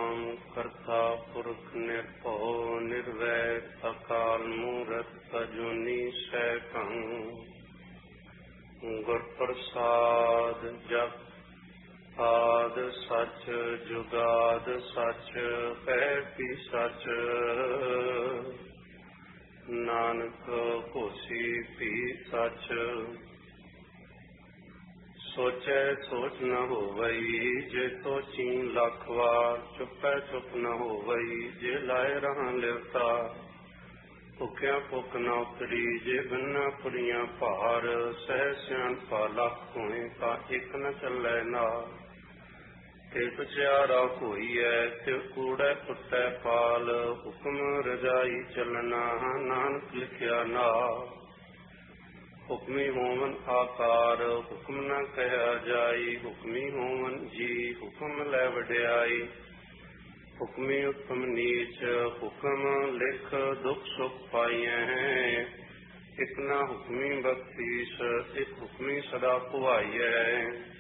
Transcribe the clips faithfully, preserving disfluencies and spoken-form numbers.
ਸਤਿਨਾਮ ਕਰਤਾ ਪੁਰਖ ਨਿਰਭਉ ਨਿਰਵੈਰ ਅਕਾਲ ਮੂਰਤ ਅਜੂਨੀ ਸੈਭੰ ਗੁਰ ਪ੍ਰਸਾਦ ਜਪ ਆਦ ਸਚ ਜੁਗਾਦ ਸਚ ਹੈ ਭੀ ਸਚ ਨਾਨਕ ਹੋਸੀ ਭੀ ਸਚ ਸੋਚੈ ਸੋਚ ਨ ਹੋਵਈ ਜੇ ਸੋਚੀ ਲੱਖ ਵਾਰ ਚੁੱਪੈ ਚੁੱਪ ਨ ਹੋਵਈ ਜੇ ਲਾਏ ਰਹਾਂ ਲਿਵਤਾ ਭੁੱਖਿਆ ਭੁੱਖ ਨ ਉਤਰੀ ਜੇ ਬੰਨਾ ਪੁਰੀਆਂ ਭਾਰ ਸਹਿ ਸਿਆਣਪਾ ਲੱਖ ਹੋਏ ਤਾਂ ਇੱਕ ਨ ਚੱਲੈ ਨਾਲ ਤੇ ਸਚਿਆਰਾ ਹੋਈਐ ਤੇ ਕੂੜੈ ਪੁੱਟੈ ਪਾਲ ਹੁਕਮ ਰਜਾਈ ਚੱਲਣਾ ਨਾਨਕ ਲਿਖਿਆ ਨਾਲ ਹੁਕਮੀ ਹੋਵਨ ਆਕਾਰ ਹੁਕਮ ਨ ਕਹਿਆ ਜਾਈ ਹੁਕਮੀ ਹੋਵਨ ਜੀ ਹੁਕਮ ਲੈ ਵਡਿਆਈ ਹੁਕਮੀ ਉਤਮ ਨੀਚ ਹੁਕਮ ਲਿਖ ਦੁਖ ਸੁਖ ਪਾਈਐ ਇਕ ਨਾ ਹੁਕਮੀ ਬਖਸ਼ੀਸ਼ ਇਕ ਹੁਕਮੀ ਸਦਾ ਭੁਆਈਐ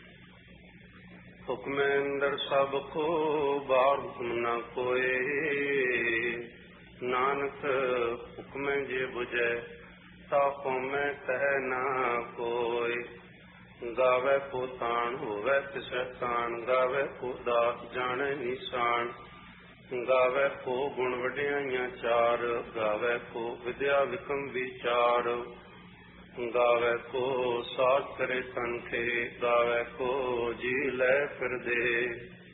ਹੁਕਮੈ ਅੰਦਰ ਸਭ ਕੋ ਬਾਹਰ ਹੁਕਮ ਨ ਕੋਏ ਨਾਨਕ ਹੁਕਮੈ ਜੇ ਬੁਝੈ ਤਾ ਹਉਮੈ ਕਹਿ ਨਾ ਕੋਈ ਗਾਵੇ ਕੋ ਤਾਣ ਹੋਵੇ ਤਿਸੈ ਤਾਣ ਗਾਵੇ ਕੋ ਦਾਸ ਜਾਣੈ ਨਿਸ਼ਾਨ ਗਾਵੇ ਕੋ ਗੁਣ ਵਡਿਆਈਆਂ ਚਾਰ ਗਾਵੇ ਕੋ ਵਿਦਿਆ ਵਿਕਮ ਵਿਚਾਰ ਗਾਵੇ ਕੋ ਸਾਧ ਕਰੇ ਸੰਖੇ ਗਾਵੇ ਕੋ ਜੀ ਲੈ ਫਿਰਦੇ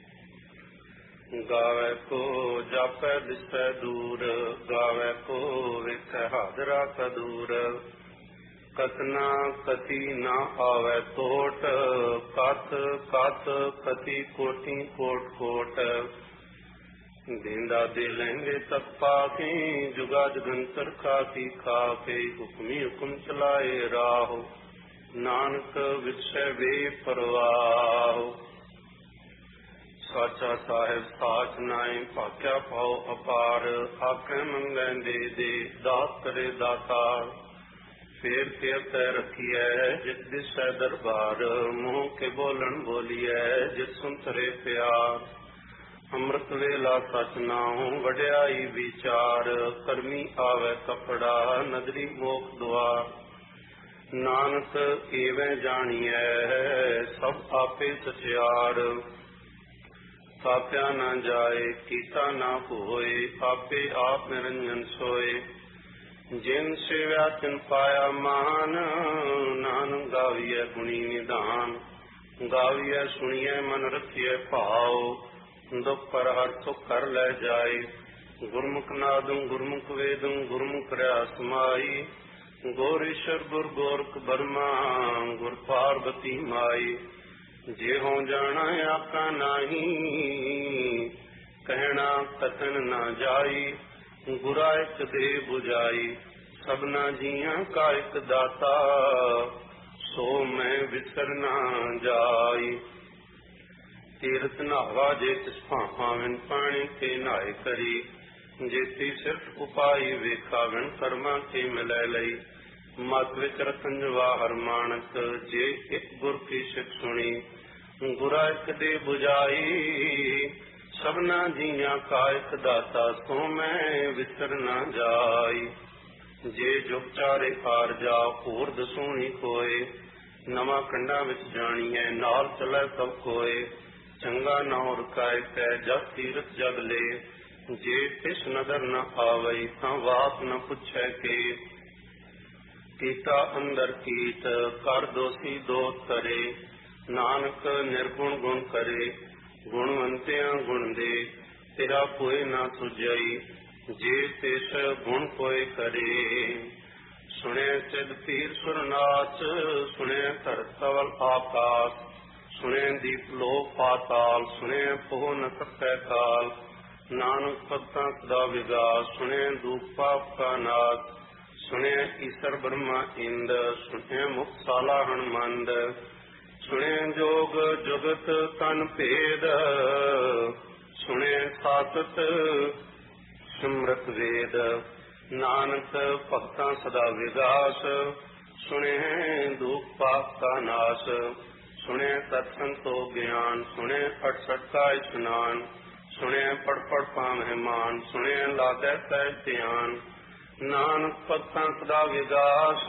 ਗਾਵੇ ਕੋ ਜਾਪੈ ਦਿਸੈ ਦੂਰ ਗਾਵੇ ਕੋ ਵੇਖੈ ਹਾਜ਼ਰਾ ਕਦੂਰ ਕਤਨਾ ਕਤੀ ਨਾ ਆਵੈ ਤੋਟ ਕਤ ਕਤ ਕਤੀ ਕੋਟੀ ਕੋਟ ਕੋਟ ਦੇਂਦਾ ਦੇ ਲੈਂਦੇ ਤਪਾ ਕੇ ਜੁਗਾ ਜਗੰਤਰ ਖਾਤੀ ਖਾਕੇ ਹੁਕਮੀ ਹੁਕਮ ਚਲਾਏ ਰਾਹ ਨਾਨਕ ਵਿਸੈ ਵੇ ਪਰਵਾਹ ਸਾਚਾ ਸਾਹਿਬ ਸਾਚ ਨਾਏ ਭਾਖਿਆ ਪਾਉ ਅਪਾਰ ਆਖੇ ਮੰਗੈ ਦੇ ਦੇ ਦਾਤ ਕਰੇ ਦਾਤਾਰ ਫੇਰ ਫੇਰ ਤੈ ਰੱਖੀਐ ਜਿਸ ਦਿਸੈ ਦਰਬਾਰ ਮੂੰਹ ਕੇ ਬੋਲਣ ਬੋਲੀਐ ਜਿਸ ਸੁੰਤਰੇ ਪਿਆਰ ਅੰਮ੍ਰਿਤ ਵੇਲਾ ਸਚ ਨਾਉ ਵਡਿਆਈ ਵਿਚਾਰ ਕਰਮੀ ਆਵੈ ਕਪੜਾ ਨਦਰੀ ਮੋਖ ਦੁਆਰ ਨਾਨਕ ਏਵੇਂ ਜਾਣੀਐ ਸਭ ਆਪੇ ਸਚਿਆਰ ਥਾਪਿਆ ਨਾ ਜਾਏ ਕੀਤਾ ਨਾ ਹੋਏ ਆਪੇ ਆਪ ਨਿਰੰਜਨ ਸੋਏ ਜਿਨ ਸੇਵਿਆ ਤਿਨ ਪਾਇਆ ਮਾਨ ਨਾਨਕ ਗਾਵੀਐ ਗੁਣੀ ਨਿਧਾਨ ਗਾਵੀਐ ਸੁਣੀਐ ਮਨ ਰੱਖੀਐ ਭਾਉ ਦੁਖ ਪਰ ਹਰ ਸੁਖ ਕਰ ਲੈ ਜਾਏ ਗੁਰਮੁਖ ਨਾਦੰ ਗੁਰਮੁਖ ਵੇਦੰ ਗੁਰਮੁਖ ਰਿਆ ਸਮਾਈ ਗੋਰ ਈਸ਼ਰ ਗੁਰ ਗੋਰਖ ਬਰਮਾ ਗੁਰ ਪਾਰਬਤੀ ਮਾਈ ਜੇ ਹੋ ਜਾਣਾ ਆਕਾ ਨਾਹੀ ਕਹਿਣਾ ਕਥਨ ਨਾ ਜਾਈ ਗੁਰਾ ਇਕ ਦੇ 부ਝਾਈ ਸਭਨਾ ਜੀਆਂ ਕਾ ਇਕ ਦਾਤਾ ਸੋ ਮੈਂ ਵਿਸਰ ਨਾ ਜਾਈ ਤੀਰਥ ਨਹਾਵਾ ਜੇ ਤਿਸ ਭਾਵਾਂ ਪਾਣੀ ਤੇ ਨਹਾਏ ਕਰੀ ਜੇਤੀ ਸਿਰਫ ਉਪਾਈ ਵੇਖਾ ਵਿਣ ਕਰਮਾਂ ਤੇ ਮਿਲੈ ਲਈ ਮਤ ਵਿੱਚ ਰਤਨ ਜਵਾਹਰ ਮਾਨਕ ਜੇ ਇੱਕ ਗੁਰ ਕੀ ਸਿੱਖ ਸੁਣੀ ਗੁਰਾ ਇੱਕ ਦੇ 부ਝਾਈ ਸਭਨਾ ਜੀਆਂ ਕਾ ਇੱਕ ਦਾਤਾ ਸੋ ਮੈਂ ਵਿਸਰ ਨਾ ਜਾਈ ਜੇ ਜੁਗ ਚਾਰੇ ਪਾਰ ਜਾ ਹੋਰ ਦਸੂਣੀ ਕੋਏ ਨਵਾਂ ਕੰਡਾਂ ਵਿੱਚ ਜਾਣੀਐ ਨਾਲ ਚੱਲੈ ਸਭ ਕੋਏ ਚੰਗਾ ਨਾਉ ਰਕਾਇ ਕੈ ਜਗ ਤੀਰਥ ਜਗ ਲੈ ਜੇ ਤਿਸ ਨਦਰ ਨ ਆਵਈ ਤਾਂ ਵਾਤ ਨ ਪੁੱਛੈ ਕੇ ਕੀਤਾ ਅੰਦਰ ਕੀਤ ਕਰ ਦੋਸੀ ਦੋਤ ਕਰੇ ਨਾਨਕ ਨਿਰਗੁਣ ਗੁਣ ਕਰੇ ਗੁਣਵੰਤਿਆਂ ਗੁਣ ਦੇ ਤੇਰਾ ਕੋਈ ਨਾ ਸੁਝਈ ਜੇ ਤਿਸ ਗੁਣ ਕੋਈ ਕਰੇ ਸੁਣਿਆ ਸਿਧ ਪੀਰ ਸੁਰਨਾਥ ਸੁਣਿਆ ਧਰਤ ਧਵਲ ਆਕਾਸ ਸੁਣਿਆ ਦੀਪ ਲੋਕ ਪਾਤਾਲ ਸੁਣਿਆ ਪੋਹ ਨ ਸਕੈ ਕਾਲ ਨਾਨਕ ਭਗਤਾਂ ਸਦਾ ਵਿਗਾਸ ਸੁਣਿਆ ਦੂਖ ਪਾਪ ਕਾ ਨਾਸ਼ ਸੁਣਿਆ ਈਸ਼ਰ ਬ੍ਰਹਮਾ ਇੰਦ ਸੁਣਿਆ ਮੁਖ ਸਾਲਾ ਹਨਮੰਦ ਸੁਣਿਆ ਜੋਗ ਜੁਗਤ ਤਨ ਭੇਦ ਸੁਣਿਆ ਸਾਤਤ ਸਿਮਰਤ ਵੇਦ ਨਾਨਕ ਭਗਤਾਂ ਸਦਾ ਵਿਗਾਸ ਸੁਣਿਆ ਦੁਖ ਪਾਪ ਕਾ ਨਾਸ਼ ਸੁਣਿਆ ਸਤ ਸੰਤੋਖ ਗਿਆਨ ਸੁਣਿਆ ਅਠਸਠ ਕਾ ਇਸ਼ਨਾਨ ਸੁਣਿਆ ਪੜ ਪੜ ਪਾਵੇਂ ਮਾਨ, ਸੁਣਿਆ ਲਾਗੈ ਸਹਿਜ ਧਿਆਨ। ਨਾਨਕ ਭਗਤਾਂ ਸਦਾ ਵਿਗਾਸ,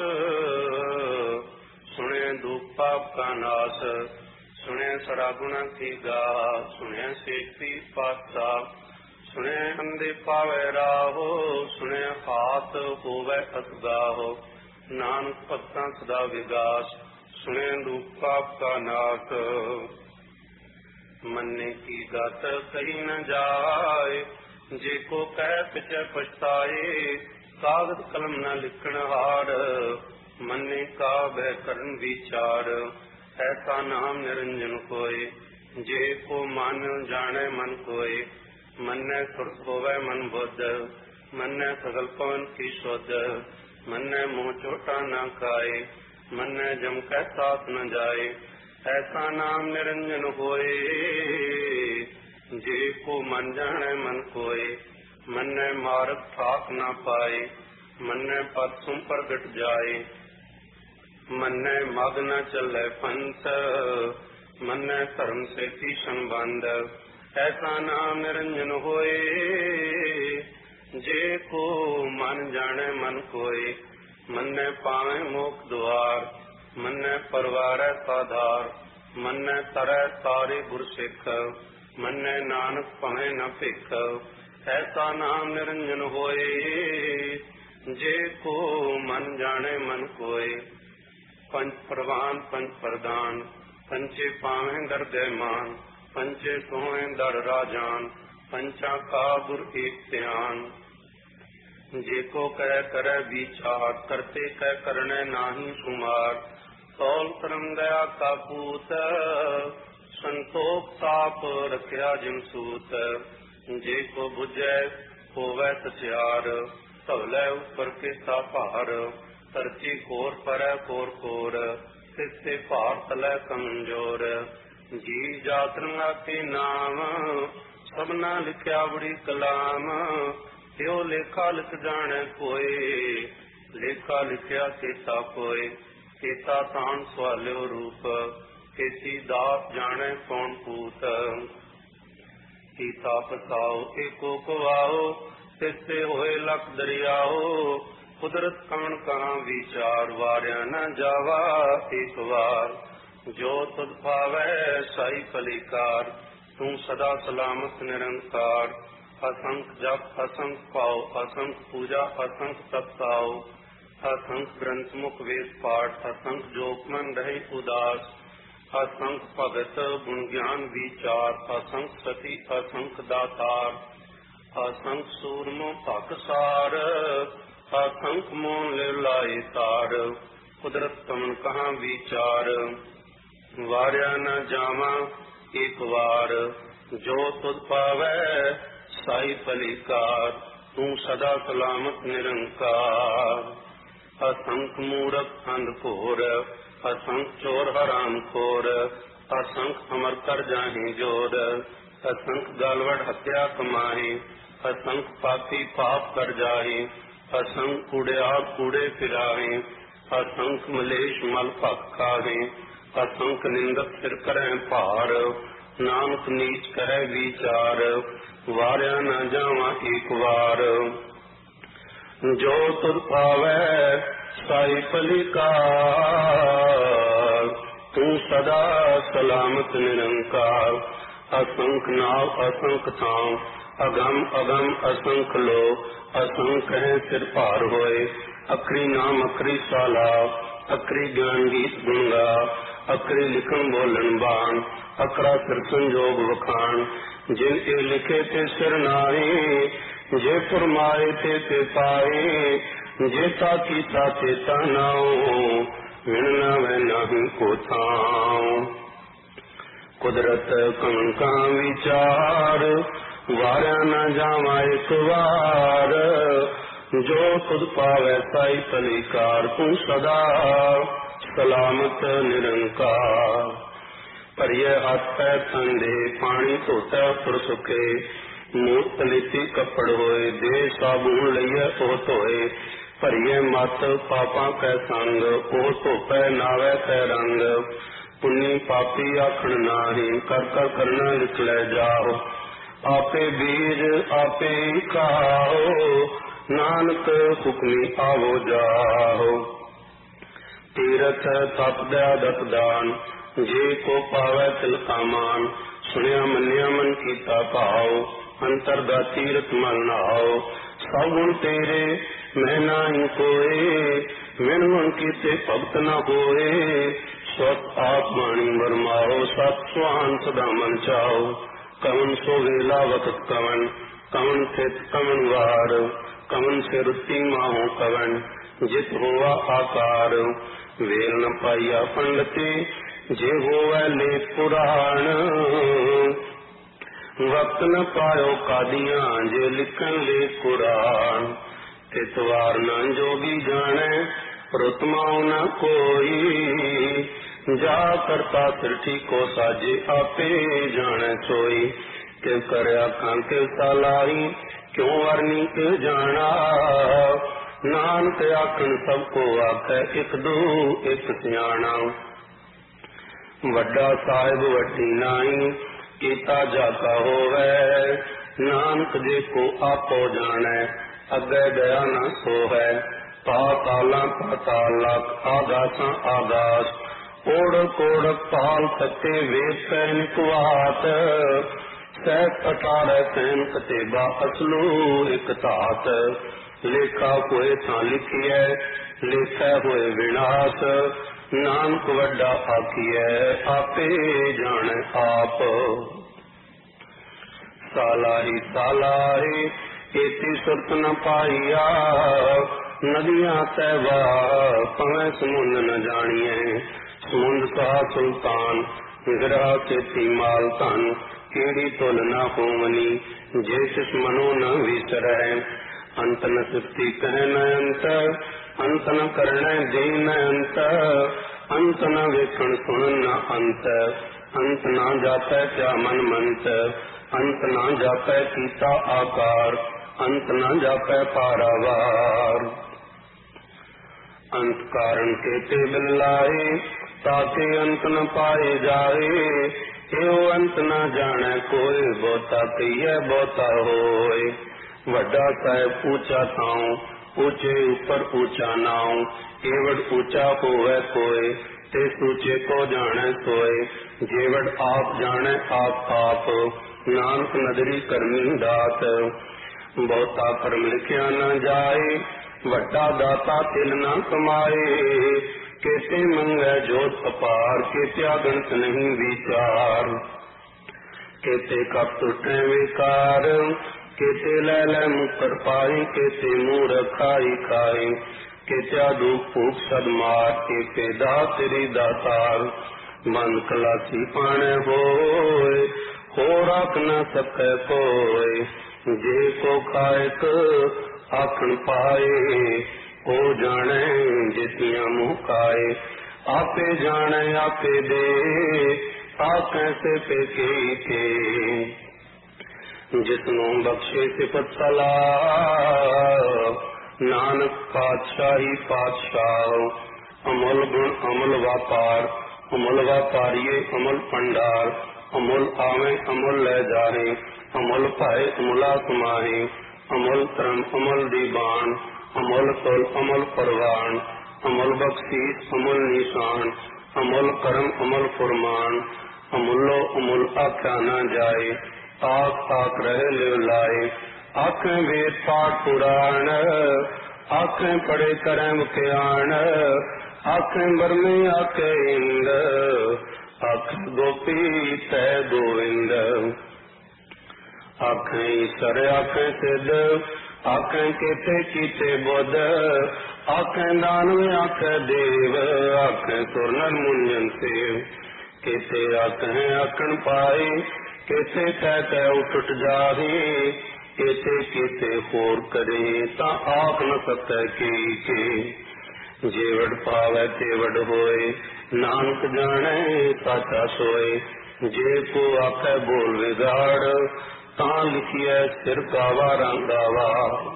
ਸੁਣਿਆ ਦੁਖ ਪਾਪ ਕਾ ਨਾਸ। ਸੁਣਿਆ ਸੜਾ ਗੁਣਾ ਕੀ ਗਾ, ਸੁਣਿਆ ਸੇਤੀ ਪਾਤਸ਼ਾਹ। ਸੁਣਿਆ ਅੰਦੇ ਪਾਵੇ ਰਾਹੋ, ਸੁਣਿਆ ਹਾਥ ਹੋਵੇ ਅਸਗਾਹੋ। ਨਾਨਕ ਭਗਤਾਂ ਸਦਾ ਵਿਗਾਸ, ਸੁਣਿਆ ਦੁਖ ਪਾਪ ਕਾ ਨਾਸ। ਮੰਨੇ ਕੀ ਗਤ ਕਹੀ ਨ ਜਾਏ, ਜੇ ਕੋ ਕਹਿ ਪਿਛੈ ਪਛਤਾਏ। ਕਾਗਦ ਕਲਮ ਨ ਲਿਖਣ ਹਾਰ, ਮੰਨੇ ਕਾ ਬਹਿ ਕਰਨ ਵਿਚਾਰ। ਐਸਾ ਨਾਮ ਨਿਰੰਜਨ ਕੋਇ, ਜੇ ਕੋ ਮਨ ਜਾਣੈ ਮਨ ਕੋਇ। ਮੰਨੈ ਸੁਰਤ ਹੋਵੈ ਮਨ ਬੁੱਧ, ਮੰਨੈ ਸਗਲ ਪਵਨ ਕੀ ਸੁਧ। ਮੰਨੈ ਮੋਹ ਚੋਟਾ ਨ ਖਾਏ, ਮੰਨੈ ਜਮ ਕੈ ਸਾਥ ਨ ਜਾਏ। ਐਸਾ ਨਾਮ ਨਿਰੰਜਨ ਹੋਏ, ਜੇ ਕੋ ਮਨ ਜਾਣੈ ਮਨ ਕੋਇ। ਮੰਨੈ ਮਾਰਗ ਠਾਕ ਨ ਪਾਏ, ਮੰਨੈ ਪਦ ਤੁਮ ਪ੍ਰਗਟ ਜਾਏ। ਮੰਨੈ ਮਗ ਨ ਚੱਲੈ ਪੰਥ, ਮੰਨੈ ਧਰਮ ਸੇਤੀ ਸੰਬੰਧ। ਐਸਾ ਨਾਮ ਨਿਰੰਜਨ ਹੋਏ, ਜੇ ਕੋ ਮਨ ਜਾਣੈ ਮਨ ਕੋਇ। ਮੰਨੈ ਪਾਵੈ ਮੋਖ ਦੁਆਰ, ਮੰਨੈ ਪਰਵਾਰੈ ਸਾਧਾਰ। ਮੰਨੈ ਤਰੈ ਤਾਰੇ ਗੁਰ ਸਿੱਖ, ਮੰਨੈ ਨਾਨਕ ਭਵੈ ਨ ਭਿਖ। ਐਸਾ ਨਾਮ ਨਿਰੰਜਨ ਹੋਏ, ਜੇ ਕੋ ਮਨ ਜਾਣੈ ਮਨ ਕੋਇ। ਪੰਚ ਪ੍ਰਵਾਨ ਪੰਚ ਪ੍ਰਦਾਨ, ਪੰਚੇ ਪਾਵੈ ਦਰਦੈ ਮਾਨ। ਪੰਚੇ ਸੋਹੈ ਦਰ ਰਾਜਾਨ, ਪੰਚਾ ਕਾ ਗੁਰ ਏਕ ਧਿਆਨ। ਜੇ ਕੋ ਕਹਿ ਕਰੈ ਵਿਚਾਰ, ਕਰਤੇ ਕਹਿ ਕਰਣੈ ਨਾਹੀ ਸੁਮਾਰ। ਤੌਲ ਧਰਮ ਦਇਆ ਕਾ ਪੂਤ, ਸੰਤੋਖ ਤਾਪ ਰਖਿਆ ਜਿਨ ਸੂਤ। ਜੇ ਕੋ ਬੁਝੈ ਹੋਵੈ ਸਚਿਆਰ, ਧਵਲੇ ਉਪਰ ਕੇਤਾ ਭਾਰ। ਧਰਤੀ ਕੋਰ ਪਰੈ ਕੋਰ ਕੋਰ, ਤਿਸਤੇ ਭਾਰ ਤਲੈ ਕਮਜੋਰ। ਜੀ ਜਾਤ ਰੰਗਾ ਕੇ ਨਾਮ, ਸਭਨਾ ਲਿਖਿਆ ਬੜੀ ਕਲਾਮ। ਤਿਉ ਲੇਖਾ ਲਿਖ ਜਾਣੈ ਕੋਇ, ਲੇਖਾ ਲਿਖਿਆ ਕੇਤਾ ਕੋਇ। ਕੇਤਾ ਤਾਣ ਸਵਾਲਿਓ ਰੂਪ, ਕੇਤੀ ਦਾਸ ਜਾਣੈ ਕੌਣ ਪੂਤ। ਕੀਤਾ ਪਸਾਓ ਏਕੋ ਕਵਾਓ, ਤਿਸਤੇ ਹੋਏ ਲਖ ਦਰਿਆਓ। ਕੁਦਰਤ ਕਵਣ ਕਹਾਂ ਵਿਚਾਰ, ਵਾਰਿਆ ਨ ਜਾਵਾ ਏਕ ਵਾਰ। ਜੋ ਤੁਧ ਭਾਵੈ ਸਾਈ ਭਲੀਕਾਰ, ਤੂੰ ਸਦਾ ਸਲਾਮਤ ਨਿਰੰਕਾਰ। ਅਸੰਖ ਜਪ ਅਸੰਖ ਪਾਓ, ਅਸੰਖ ਪੂਜਾ ਅਸੰਖ ਤਪਤਾਓ। ਅਸੰਖ ਗ੍ਰੰਥ ਮੁਖ ਵੇਦ ਪਾਠ, ਅਸੰਖ ਜੋਗ ਮਨ ਰਹਿ ਉਦਾਸ। ਅਸੰਖ ਭਗਤ ਗੁਣ ਗਿਆਨ ਵਿਚਾਰ, ਅਸੰਖ ਸਤੀ ਅਸੰਖ ਦਾਤਾਰ। ਅਸੰਖ ਸੂਰਮੋ ਭਗ ਸਾਰ, ਅਸੰਖ ਮੋਨ ਲਿਵ ਲਾਏ ਤਾਰ। ਕੁਦਰਤ ਕਵਣ ਕਹਾਂ ਵਿਚਾਰ, ਵਾਰਿਆ ਨ ਜਾਵਾਂ ਏਕ ਵਾਰ। ਜੋ ਤੁਧ ਪਾਵੈ ਸਾਈ ਭਲੀਕਾਰ, ਤੂੰ ਸਦਾ ਸਲਾਮਤ ਨਿਰੰਕਾਰ। ਅਸੰਖ ਮੂਰਖ ਅੰਧ ਘੋਰ, ਅਸੰਖ ਚੋਰ ਹਰਾਮ ਖੋਰ। ਅਸੰਖ ਅਮਰ ਕਰ ਜਾਹੀ ਜੋਰ, ਅਸੰਖ ਗਾਲਵੜ ਹੱਤਿਆ ਕਮਾਹੀ। ਅਸੰਖ ਪਾਪੀ ਪਾਪ ਕਰ ਜਾਹੀ, ਅਸੰਖ ਕੂੜਿਆ ਕੂੜੇ ਫਿਰਾਹੀ। ਅਸੰਖ ਮਲੇਸ਼ ਮਲ ਭਖ ਖਾਹੀ, ਅਸੰਖ ਨਿੰਦਕ ਸਿਰ ਕਰੈ ਭਾਰ। ਨਾਨਕ ਨੀਚ ਕਹਿ ਵਿਚਾਰ, ਵਾਰਿਆ ਨ ਜਾਵਾਂ ਏਕ ਵਾਰ। ਜੋ ਤੁਧ ਪਾਵੈ ਸਾਈ ਭਲੀਕਾਰ, ਤੂੰ ਸਦਾ ਸਲਾਮਤ ਨਿਰੰਕਾਰ। ਅਸੰਖ ਨਾਵ ਅਸੰਖ ਥਾਂ, ਅਗਮ ਅਗਮ ਅਸੰਖ ਲੋ। ਅਸੰਖ ਹੈ ਸਿਰ ਭਾਰ ਹੋਏ, ਅਖਰੀ ਨਾਮ ਅਖਰੀ ਸਾਲਾ। ਅਖਰੀ ਗਿਆਨ ਗੀਤ ਗੁੰਗਾ, ਅਖਰੀ ਲਿਖਣ ਬੋਲਣ ਬਾਣ। ਅਖਰਾ ਸਿਰ ਸੰਜੋਗ ਵਖਾਣ, ਜਿਨ ਇਹ ਲਿਖੇ ਤੇ ਸਿਰ ਨਾਹੀ। ਜੇ ਫਰਮਾਏ ਤੇ ਤੇ ਪਾਏ, ਜੇਤਾ ਕੀਤਾ ਚੇਤਾ ਨਾਉ। ਵਿਣ ਨਾ ਵੈ ਨਾਹੀ ਕੋ ਥਾਉ। ਕੁਦਰਤ ਕਵਣ ਕਹਾਂ ਵਿਚਾਰ, ਵਾਰਿਆ ਨ ਜਾਵਾਂ ਏਕ ਵਾਰ। ਜੋ ਤੁਧ ਪਾਵੈ ਸਾਈ ਭਲੀਕਾਰ, ਤੂੰ ਸਦਾ ਸਲਾਮਤ ਨਿਰੰਕਾਰ। ਭਰੀਏ ਹੱਥ ਪੈ ਠੰਡੇ, ਪਾਣੀ ਧੋਤਾ ਪੁਰ ਸੁਖੇ। ਮੂੰਹ ਤਲੀਤੀ ਕੱਪੜ ਹੋਏ, ਦੇ ਸਾਬੂਨ ਲਈਏ ਉਹ ਧੋਏ। ਭਰੀਏ ਮਤ ਪਾਪਾਂ ਕੈ ਸੰਗ, ਉਹ ਧੋਪੈ ਨਾਵੇ ਤੈ ਰੰਗ। ਪੁੰਨੀ ਪਾਪੀ ਆਖਣ ਨਾਹੀ, ਕਰ ਕਰ ਕਰਨਾ ਲਿਖ ਲੈ ਜਾਓ। आपे बीज आपे खाओ, नानक हुक्मी आवो जाओ। तीरथ तप दया दत दान, जे को पावै तिल का मान। सुनिया मनिया मन कीता भाव, अंतर दा तीरथ मल नाओ। सब गुण तेरे मैं नाही कोय, मिन गुण कीते भगत न होए। स्वत आप बाणी बरमाओ, सत सुहान सदा मन चाओ। कवन सो वेला वक्त कवन, कवन थित कवन वार। कवन से रुति माहो कवन, जित होवा आकार। वेल न पाइया पंडते, जे होवै ले पुराण। वक्त न पायो कादियां, जे लिखन ले कुरान। तितवार न जोगी जाने, रुतमाओ न कोई। जा करता सिरठी को साजे, आपे जाने सोई। तिव करया कांके सालाई, क्यों वरनी के जाना। नानक आखन सबको आखे, एक दो एक सियाणा। वड्डा साहिब वड्डी नाई, कीता जाका होवै। नानक जे को आपो जाने, अगे गया न सोहै। पाताला पाताल लख, आगासा आगास। ओढ़ कोड़ पाल सते, वेद सैन कुआत। सैत अठारह सैन कतेबा, असलू एक तात। लेखा होए तां लिखिए, लेखा होए विनाश। नानक वड्डा आखिए, आपे जान आप। सालाही सालाही एती सुरत न पाइया। नदियां तैवा पवें समुंद न जानिए। समुंद कहा सुल्तान, गिरा खेती माल तन। केड़ी तुल न होवनी, जे तिस मनो न विसरै। अंत न सृष्टि कहन अंत, अंत न करण दीन अंत। अंत न वेखण सुनन न अंत, अंत न जापै क्या मन मंत। अंत न जापै कीता आकार, अंत न जापै पारावार। अंत कारण के ते बिल्लाए, ताके अंत न पाए जाए। एओ अंत न जाने कोई, बहुता कहिए बहुता होए। वड्डा साहिब ऊंचा थाऊं, ऊंचे ऊपर ऊंचा नाऊं। एवड ऊंचा होवे कोय, ते ऊंचे को जाने सोए। जेवड आप जाने आप आप, नानक नदरी करनी दात। बहुता कर्म लिखिया न जाए, वड्डा दाता तिल न कमाए। केते मंगै जोत अपार, केत्या गणत नहीं विचार। केते कप टूटे विकार, केते लै लै मुकर पाई। केते मुँह रखाई खाई, केत्या दुख भूख सद मार। केते दातरी दातार, मन कलासी पाने होए। हो रख न सकै कोय, जे को खायक आखन पाए। हो जाने जितियां मुँह खाए, आपे जाने आपे दे। आखे से पेके के, जिसनों बख्शे सिफत सलाह। नानक पातशाही पातशाह, अमल गुण अमल व्यापार। अमल व्यापारिये अमल भंडार, अमल आवे अमल ले जाए। अमल पाए अमला समाहे, अमल धर्म अमल दीवान। अमल तोल अमल परवान, अमल बख्शीस अमल निशान। अमल करम अमल फुरमान, अमूलो अमूल आख्या न जाए। आख आख रहे ले लाए, आखें वेद पाठ पुराण। आखें पढ़े करें मुख्यान, आखें बरमे आखे इंद। आख गोपी तय गोविंद, आखें ईश्वर आखें सिद्ध। आखें केते कीते बुद्ध, आखें दानव आखें देव। आखें सुर नर मुंजन सेव, केते आखें आखन पाए। केते कह कह उठ उठ जाहे, केते केते होर करे ता आप न सकै की के। जेवड़ पावै तेवड़ होए, नानक जाने साचा सोए। जे को आखे बोल विगाड़, ता लिखिए सिर कावा रंगावा।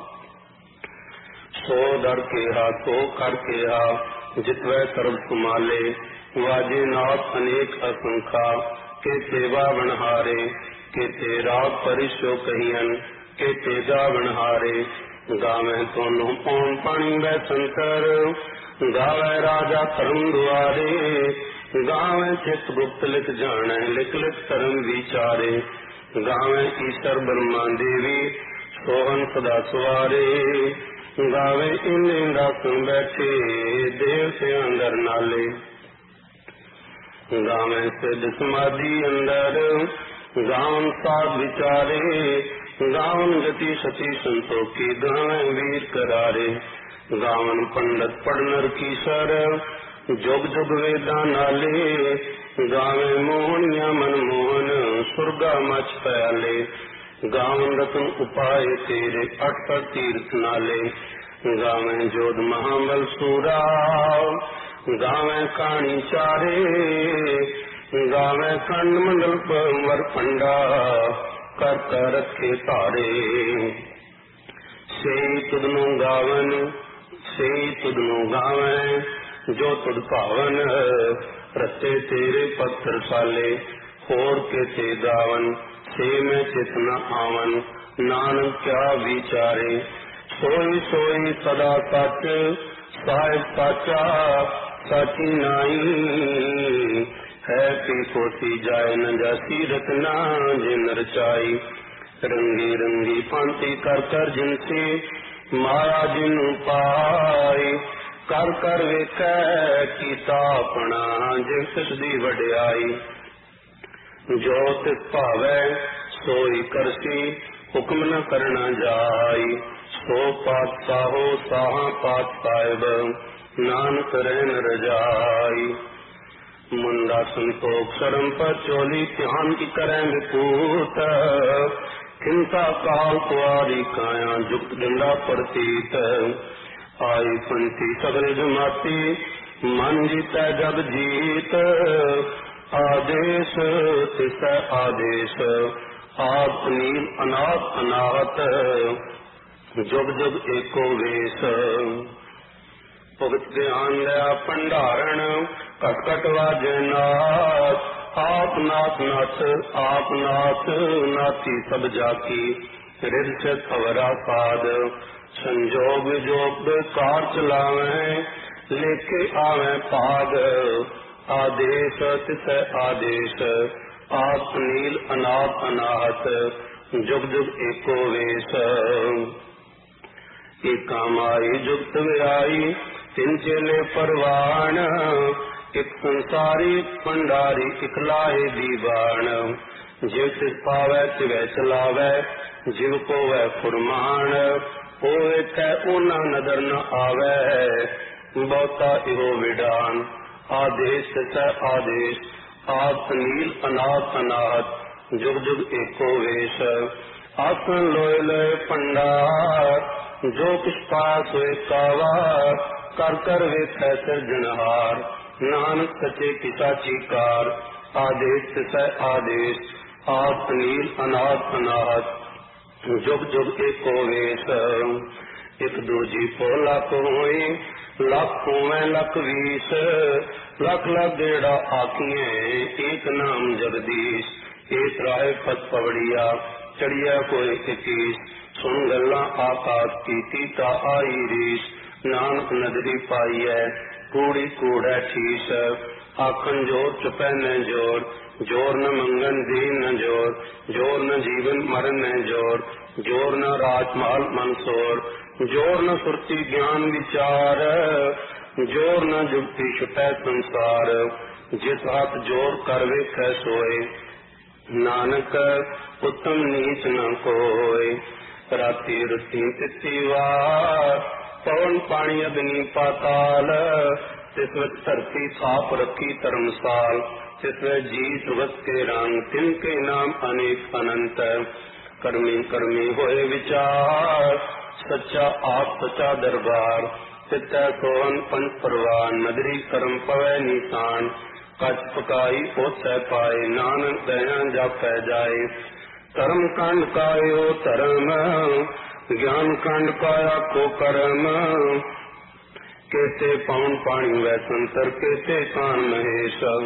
सो दर के हा सो कर के हा, जितवै सर्व सुमाले। वाजे नाथ अनेक असंखा, के सेवा बनहारे। केते राग परिशो कहियन केते गावन हारे। गावे तोनों पौन पानी वै संकर गावे राजा धर्म दुआरे। गावे चित गुप्त लिख जाने लिख लिख धर्म विचारे। गावे ईश्वर ब्रह्मा देवी सोहन सदा सवारे। गावे इन्हें रासन बैठे देव से अंदर नाले। गावे सिद्ध समाधि अंदर गावन साध विचारे। गावन गति सती संतोखी गावे वीर करारे। गावन पंडित पढ़नर की सर जुग जुग वेदा नाले। गावे मोहनिया मनमोहन सुरगा मच प्याले। गावन रतन उपाय तेरे अठर तीर्थ नाले। गावे जोध महाबल सूरा गावे काणी चारे। गावे खंड मंडल पर पंडा कर कर रखे तारे। से तुदनु गावन से तुदनु गावे जो तुद पावन। रते तेरे पत्थर साले होर के ते गावन। से में चित न आवन नानक क्या विचारे। सोई सोई सदा सच साहिब साचा साची नाई। है पी कोसी जाय न जासी रतना जिन रचाई। रंगी रंगी फांति कर कर जिनसे माया जिन पाई। कर कर वेख कीता अपना जिन सदी वड्याई। जो तिस भावै सोई करसी हुक्म न करना जाई। सो पातशाहो साहा पात साहिब नानक रहन रजाई। मुंडा संतोख शरम पर चोली ध्यान की करें विपूत। खिंता काल कुआरी काया जुक्त डंडा प्रतीत। आई पंथी सगल जमाती मन जीता जग जीत। आदेश तिस आदेश आप नील अनाथ अनाहत। जुग जुग एको वेश भुगत ज्ञान दया भंडारण कट कट वाजे नाथ। आप नाथ नाथ आप नाथ नाथी सब जाकी। रिद से खबरा साध संजोग जोग कार चलावे लेके आवे पाद। आदेश तिस आदेश आप नील अनाथ अनाहत। जुग जुग एको वेश एका माई जुगत व्याई तिन चेले परवान। एक संसारी पंडारी इकलाए दीवान। जिव तिस पावै तिवै चलावै जिव को वै फुरमान। ओ वेखै ऊना नजर न आवै बहुता इहो विडान। आदेश तिस आदेश आप नील अनाथ अनाथ। जुग जुग एको वेश आसन लोय लोय पंडार। जो कुछ पास हुए कावा कर कर वेखै सिरजनहार। नानक सचे पिता चीकार। आदेश तिस आदेश आप नील अनाथ अनाथ। जुग जुग एको वेश एक दूजी पो लख होई लख होवे लख वीस। लख लख गेड़ा आखिए एक नाम जगदीश। एक राय पत पवड़िया चढ़िया कोई इक्कीस। सुन गल्ला आकाश की तीता आई रीस। नानक नदरी पाई है कूड़ी कूड़ा ठीस। आखन जोर चुपै न जोर जोर न मंगन दीन न जोर। जोर न जीवन मरण न जोर जोर न राजमाल मंसोर। जोर न सुरती ज्ञान विचार जोर न जुगती छुटै संसार। जिस हाथ जोर कर वेखै सोए नानक उत्तम नीच न कोय। राती रुती तिथि वार पवन पानी अग्नि पाताल। तिस विच धरती थाप रखी धर्मसाल। तिस विच जी सुगत के रंग तिनके नाम अनेक अनंत। कर्मी कर्मी होए विचार सच्चा आप सच्चा दरबार। चित्तै सोहन पंच परवान नदरी कर्म पवै निशान। कच पकाई ओथै पाए नानक दया जापै जाए। कर्म कांड कायो धर्म ज्ञान कांड काया को कर्म। केते पवन पानी वै संतर केते कान महेश।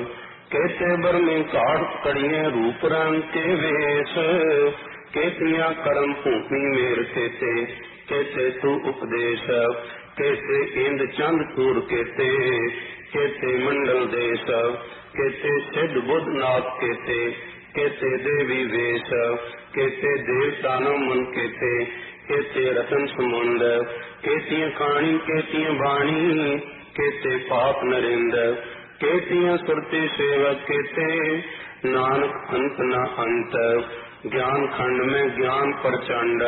केते बरमी काट कड़िए रूप रंग के वेश, केतिया कर्म भूमि मेर केते, केते तू उपदेश, केते इंद चंद सूर केते, केते मंडल देश, केते सिद्ध बुद्ध नाथ केते, केते देवी वेश, केते देवतानो मन केते, केते रतन समुंद, केतिया खाणी केतिया बाणी, केते पाप नरिंद, केतिया सुरती सेवक केते, नानक अंत न अंत, ज्ञान खंड में ज्ञान प्रचंड,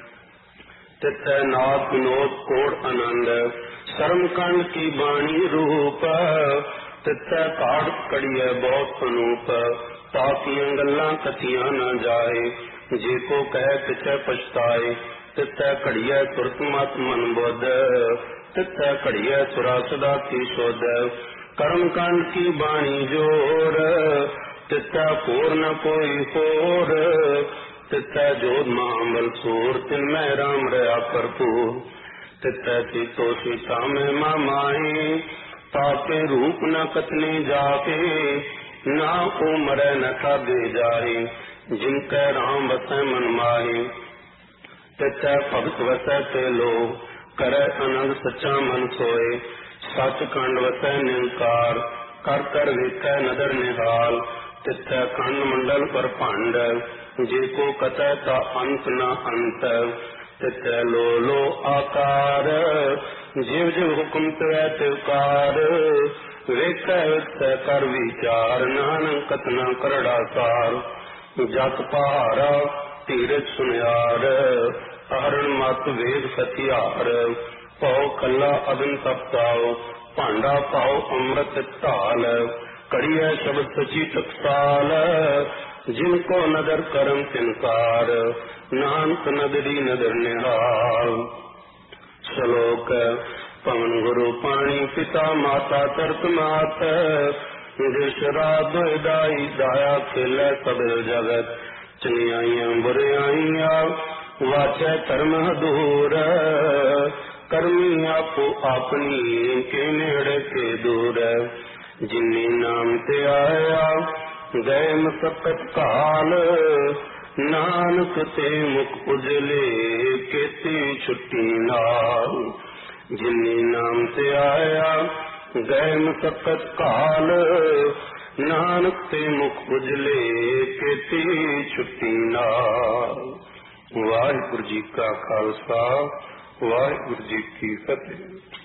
तित नाथ विनोद कोड आनंद, शर्म खंड की बाणी रूप, तित काड़ कड़िए बहुत अनूप, ताकियां गल्लां कथियां न जाए, जे को कह तित पछताए, तित घड़िए तुरत मत मन बुध, तित घड़िए सुरा सदा की शुद्ध, कर्म कांड की बाणी जोर, तिता पूर्ण कोई होर, तिता जोध महाबल सूर, तिनमें राम रहा भरपूर, तिता सीतो सीता में मामाए, ताके रूप न कतने जाके, ना उमर न खादे जाए, जिनके राम बसे मन माहे, तिता भगत वसै ते लो, करे आनंद सच्चा मन सोए, सच खंड वसै निंकार, कर कर वेखै नदर निहाल, तिथै खंड मंडल पर भंड, जे को कतै ता अंत न अंत, तिथै लो लो आकार, जिव जिव हुक्म तै तिवकार, वेखै विखै कर विचार, नानक कतना करड़ा सार, जत पहारा तीरथ सुनियार, हरण मत वेद सतिहार, पौ कला अदन तपताओ, भांडा पाओ अमृत ढाल, कड़िया शब्द सची टकसाल, जिनको नदर करम तिनकार, नानक नदरी नदर निहाल। श्लोक पवन गुरु पाणी पिता माता तरत मात, श्राद्ध दाई दाया खेल सब जगत, चनियाइया बुरियाइया वाचै धर्म दूर, कर्मी आपो अपनी के नेड़े के दूर, जिन्नी नाम ते आया गए मसकत काल, नानक ते मुख उजले केती छुट्टी नाल, जिन्नी नाम ते आया गए मसकत काल, नानक ते मुख उजले केती छुट्टी नाल। वाहिगुरु जी का खालसा, वाहिगुरु जी की फतेह।